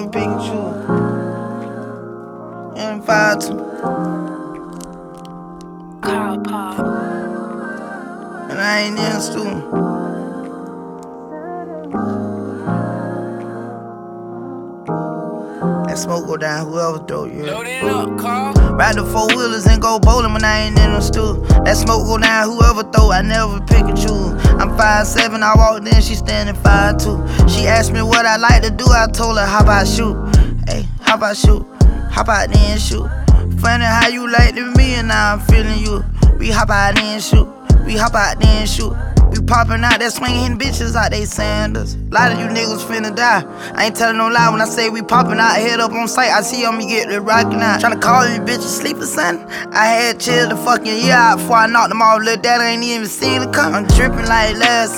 don't pick and choose. And 5-2. Carl Paul. And I ain't in the student. That smoke go down, whoever throw you. Load it up, Carl. Ride the 4-wheelers and go bowling when I ain't in the stool. That smoke go down, whoever throw, I never pick and choose. I'm 5'7", I walked in, she standing 5'2". She asked me what I like to do, I told her, how about shoot? Hey, how about shoot? How about then shoot? Funny how you like to me and now I'm feeling you. We hop out then shoot, we hop out then shoot. We poppin' out that swing, hitting bitches out they sandals. Lot of you niggas finna die. I ain't tellin' no lie when I say we poppin' out, head up on sight. I see me get the rockin' out. Tryna call you bitches sleepin', son. I had chilled the fucking year out before I knocked them off. Little daddy ain't even seen it come. I'm drippin' like last